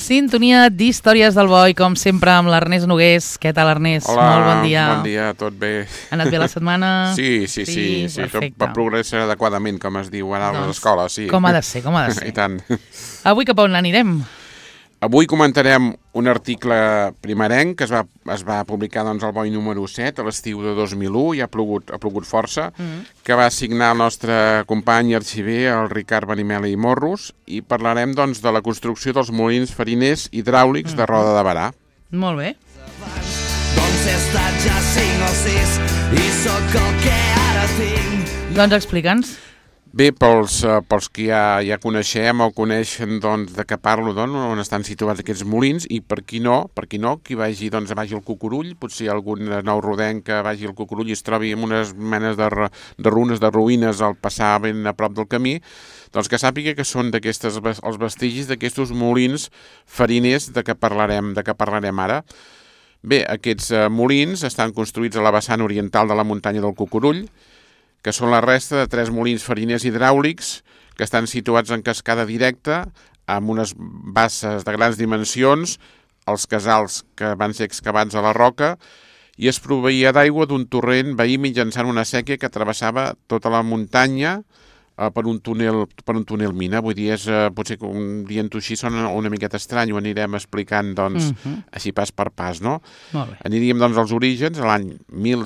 Sintonia d'Històries del Boi, com sempre, amb l'Ernest Nogués. Què tal, Ernest? Hola, molt bon dia. Bon dia, tot bé. Ha anat bé la setmana? Sí, tot va progressar adequadament, com es diu ara a les escoles. Sí. Com ha de ser, com ha de ser. I tant. Avui cap a on anirem? Avui comentarem un article primerenc que es va publicar al Boi número 7 a l'estiu de 2001, i ha plogut força, que va signar el nostre company i arxiver, el Ricard Benimeli i Morros, i parlarem de la construcció dels molins fariners hidràulics de Roda de Berà. Molt bé. Doncs he estat ja 5 o 6 i sóc el que ara tinc. Doncs explica'ns. Bé, pels que ja coneixem o coneixen de què parlo, on estan situats aquests molins, i per qui no, qui vagi al Cucurull, potser algun nou rodenc que vagi al Cucurull i es trobi amb unes menes de ruïnes al passar ben a prop del camí, doncs que sàpiga que són els vestigis d'aquests molins fariners de què parlarem ara. Bé, aquests molins estan construïts a la vessant oriental de la muntanya del Cucurull, que són la resta de 3 molins fariners hidràulics que estan situats en cascada directa, amb unes basses de grans dimensions, els casals que van ser excavats a la roca, i es proveïa d'aigua d'un torrent veí mitjançant una séquia que travessava tota la muntanya per un túnel mina. Vull dir, potser que dient-ho així sona una miqueta estrany, ho anirem explicant així pas per pas, no? Molt bé. Aniríem als orígens, a l'any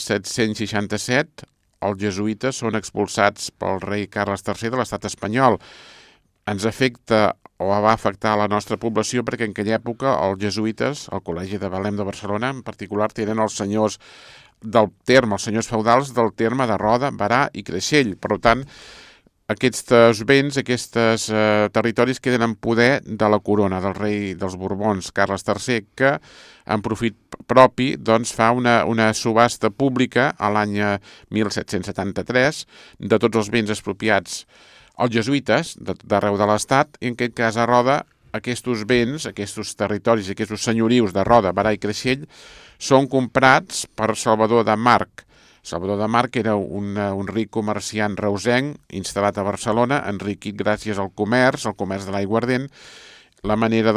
1767, els jesuïtes són expulsats pel rei Carles III de l'estat espanyol. Ens afecta o va afectar la nostra població perquè en aquella època els jesuïtes, el Col·legi de Betlem de Barcelona en particular, tenen els senyors del terme, els senyors feudals del terme de Roda, Berà i Creixell. Per tant, aquests béns, aquests territoris queden en poder de la corona, del rei dels Borbons, Carles III, que en profit propi fa una subhasta pública a l'any 1773 de tots els béns expropiats als jesuïtes d'arreu de l'Estat, i en aquest cas a Roda aquests béns, aquests territoris, aquests senyorius de Roda, Berà i Creixell són comprats per Salvador de March. Salvador de March era un ric comerciant reusenc instal·lat a Barcelona, enriquit gràcies al comerç de l'aiguardent, la manera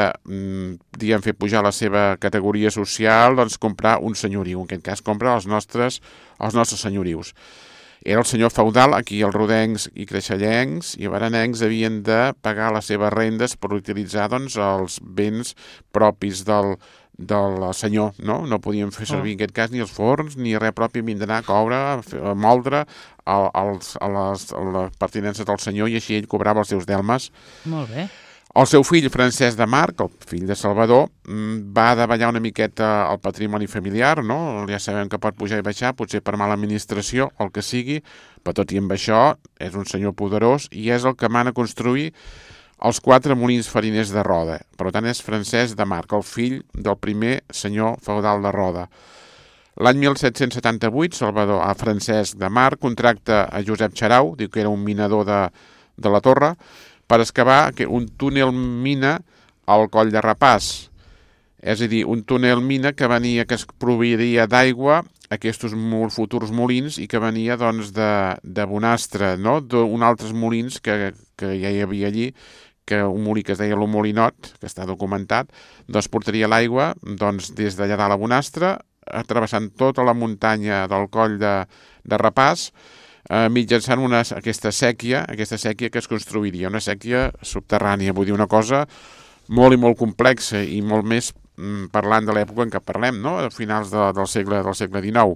de fer pujar la seva categoria social, comprar un senyoriu. En aquest cas compra els nostres senyorius. Era el senyor feudal a qui els rodencs i creixellencs i beranencs havien de pagar les seves rendes per utilitzar els béns propis del senyor, no? No podien fer servir en aquest cas ni els forns ni res propi, havien d'anar a coure, a moldre a les pertinences del senyor, i així ell cobrava els seus delmes. Molt bé. El seu fill, Francesc de March, el fill de Salvador, va davallar una miqueta el patrimoni familiar, no? Ja sabem que pot pujar i baixar, potser per mala administració, el que sigui, però tot i amb això és un senyor poderós i és el que mana construir els 4 molins fariners de Roda. Per tant, és Francesc de March, el fill del primer senyor feudal de Roda. L'any 1778, Francesc de March contracta a Josep Xarau, diu que era un minador de la Torre, per excavar un túnel mina al Coll de Rapàs. És a dir, un túnel mina que es proviria d'aigua a aquests futurs molins i que venia de Bonastre, no? D'un altres molins que ja hi havia allí, que un molí que es deia el Molinot, que està documentat, portaria l'aigua des d'allà dalt a Bonastre, travessant tota la muntanya del Coll de Rapàs, mitjançant aquesta sèquia que es construiria, una sèquia subterrània, vull dir, una cosa molt i molt complexa, i molt més parlant de l'època en què parlem, no? A finals del segle XIX.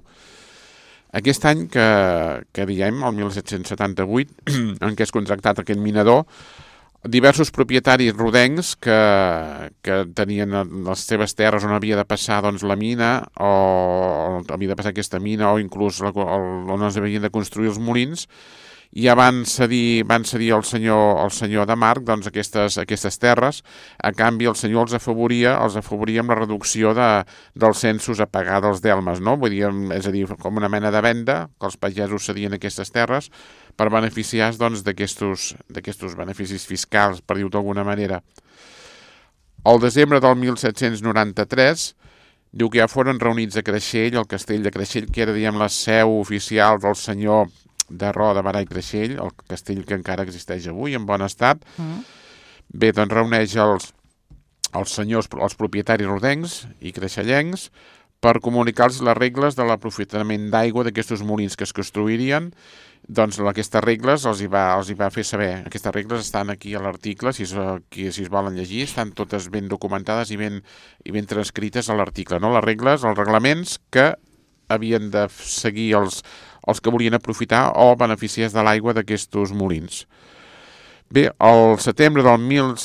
Aquest any que diem, el 1778, en què és contractat aquest minador, diversos propietaris rodencs que tenien les seves terres on havia de passar la mina, o havia de passar aquesta mina, o inclús on es havien de construir els molins, ja van cedir al senyor de March aquestes terres. A canvi el senyor els afavoria amb la reducció dels censos a pagar dels delmes, no? Vull dir, és a dir, com una mena de venda, que els pagesos cedien aquestes terres per beneficiar-se d'aquests beneficis fiscals, per dir-ho d'alguna manera. Al desembre del 1793 diu que ja foren reunits a Creixell, al castell de Creixell, que era, la seu oficial del senyor de Roda, Berà i Creixell, el castell que encara existeix avui en bon estat. Bé, reuneix els senyors, els propietaris rodencs i creixellencs, per comunicar-los les regles de l'aprofitament d'aigua d'aquests molins que es construirien. Doncs aquestes regles els hi va fer saber. Aquestes regles estan aquí a l'article, si es volen llegir, estan totes ben documentades i ben transcrites a l'article, no? Les regles, els reglaments que havien de seguir els que volien aprofitar o beneficiars de l'aigua d'aquests molins. Bé, al setembre del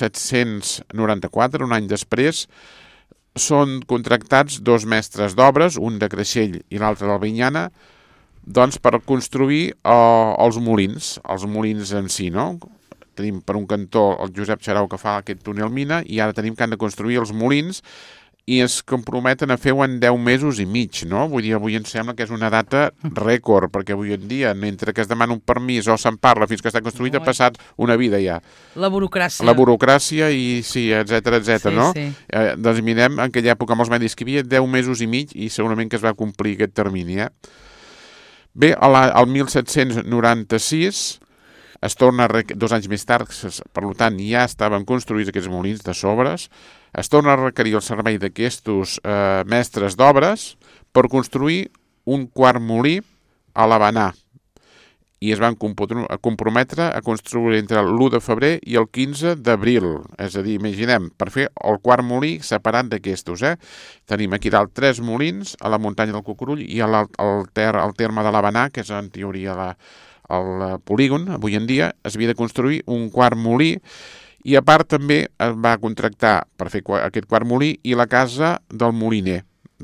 1794, un any després, són contractats 2 mestres d'obres, un de Creixell i l'altre d'Albinyana, doncs per construir els molins en si, no? Tenim per un cantó el Josep Xarau que fa aquest túnel mina i ara tenim que han de construir els molins i es comprometen a fer-ho en 10 mesos i mig, no? Vull dir, avui em sembla que és una data rècord, perquè avui en dia, mentre que es demana un permís o se'n parla fins que està construït, ha passat una vida ja. La burocràcia. La burocràcia i sí, etcètera, no? Sí. Doncs mirem, en aquella època amb els medis que hi havia, 10 mesos i mig i segurament que es va complir aquest termini, Bé, al 1796 es torna, 2 anys més tard, per tant ja estaven construïts aquests molins de sobres, es torna a requerir el servei d'aquests mestres d'obres per construir un quart molí a l'Havanà i es van comprometre a construir entre l'1 de febrer i el 15 d'abril. És a dir, imaginem, per fer el quart molí separat d'aquestos. Tenim aquí dalt 3 molins a la muntanya del Cucurull i al terme de l'Havanà, que és en teoria el polígon, avui en dia, es havia de construir un quart molí i a part també es va contractar per fer aquest quart molí i la casa del moliner,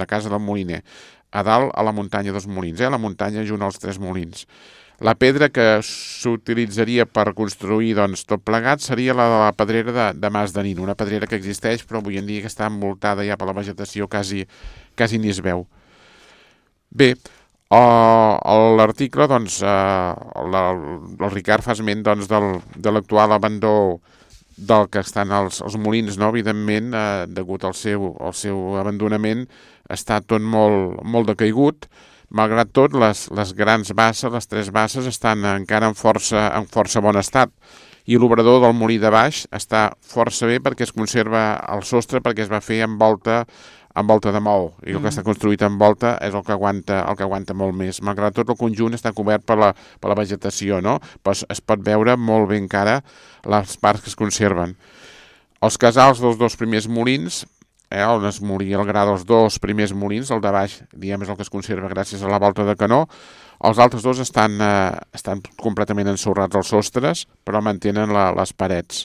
a dalt a la muntanya dels molins, la muntanya junt als 3 molins. La pedra que s'utilitzaria per construir tot plegat seria la de la pedrera de Mas de Nin, una pedrera que existeix però avui en dia que està envoltada ja per la vegetació, quasi ni es veu. Bé, l'article, el Ricard fa esment de l'actual abandó del que estan els molins, no? Evidentment, degut al seu abandonament, està tot molt decaigut. Malgrat tot, les grans basses, les 3 basses, estan encara en força bon estat. I l'obrador del molí de baix està força bé perquè es conserva el sostre, perquè es va fer amb volta de maó. I el que està construït amb volta és el que aguanta molt més. Malgrat tot, el conjunt està cobert per la vegetació, no? Però es pot veure molt ben encara les parts que es conserven. Els casals dels 2 primers molins, on es moria el gra dels 2 primers molins, el de baix, diguem, és el que es conserva gràcies a la volta de canó. Els altres 2 estan completament ensorrats als sostres, però mantenen les parets.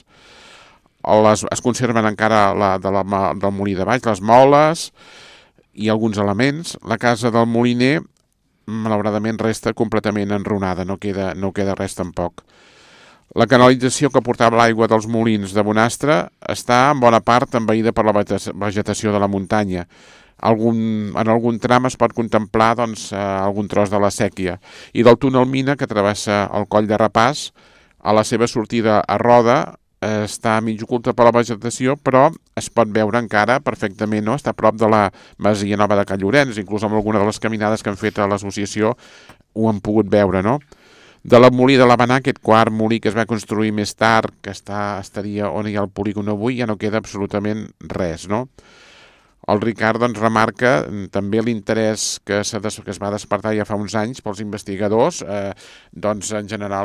Es conserven encara del molí de baix, les moles i alguns elements. La casa del moliner, malauradament, resta completament enrunada, no queda res tampoc. La canalització que portava l'aigua dels molins de Bonastre està en bona part envaïda per la vegetació de la muntanya. En algun tram es pot contemplar algun tros de la sèquia. I del túnel mina que travessa el coll de Rapàs, a la seva sortida a Roda, està mig oculta per la vegetació, però es pot veure encara perfectament, no? Està a prop de la masia nova de Can Llorenç, inclús amb alguna de les caminades que han fet a l'associació ho han pogut veure, no? De la molí de l'Havanà, aquest quart molí que es va construir més tard, que estaria on hi ha el polígon avui, ja no queda absolutament res, no? El Ricard remarca també l'interès que es va despertar ja fa uns anys pels investigadors, en general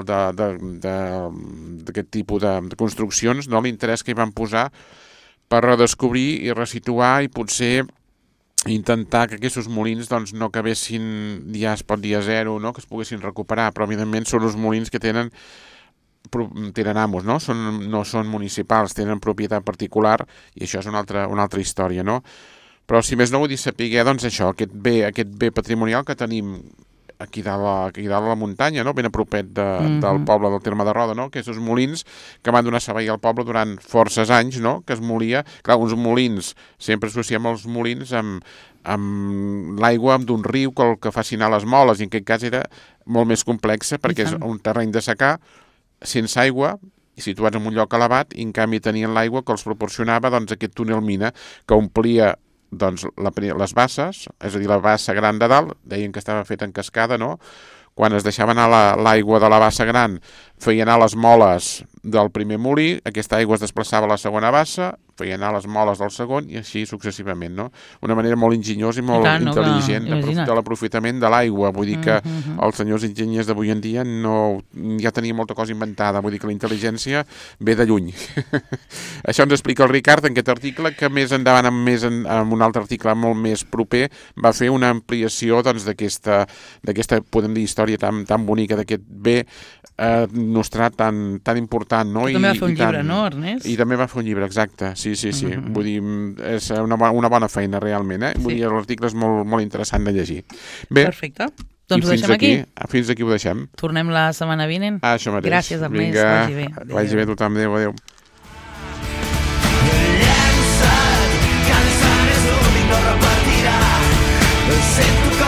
d'aquest tipus de construccions, no? L'interès que hi van posar per redescobrir i resituar i potser intentar que aquests molins no acabessin, ja es pot dir a zero, no? Que es poguessin recuperar, però evidentment són uns molins que tenen amos, no? No són municipals, tenen propietat particular i això és una altra història, no? Però si més no vull dir saber, això, aquest bé patrimonial que tenim aquí dalt a la muntanya, no? Ben a propet del poble del terme de Roda, no? Aquests molins que van donar servei al poble durant forces anys, no? Que es molia, clar, uns molins, sempre associem els molins amb l'aigua d'un riu que fa anar les moles, i en aquest cas era molt més complexa perquè és un terreny de secà sense aigua i situats en un lloc elevat, i en canvi tenien l'aigua que els proporcionava aquest túnel mina que omplia les basses, és a dir, la bassa gran de dalt, deien que estava fet en cascada, no? Quan es deixava anar l'aigua de la bassa gran, feia anar les moles del primer molí, aquesta aigua es desplaçava a la segona bassa, feia anar les moles del segon i així successivament, no? Una manera molt enginyosa i molt intel·ligent de l'aprofitament de l'aigua. Vull dir que els senyors enginyers d'avui en dia ja tenien molta cosa inventada, vull dir que la intel·ligència ve de lluny. Això ens explica el Ricard en aquest article, que més endavant, amb un altre article molt més proper, va fer una ampliació d'aquesta, podem dir, història tan bonica d'aquest bé nostrat tan important, no? També va fer un llibre, no, Ernest? I també va fer un llibre, exacte, sí. Vull dir, és una bona feina, realment, Vull dir, l'article és molt interessant de llegir. Bé, perfecte. Doncs ho deixem aquí. Fins aquí ho deixem. Tornem la setmana vinent. Això mateix. Gràcies, Ernest. Vagi bé. Vagi bé tothom. Adéu. Llença't, cansant és l'únic, no repetirà. Sento que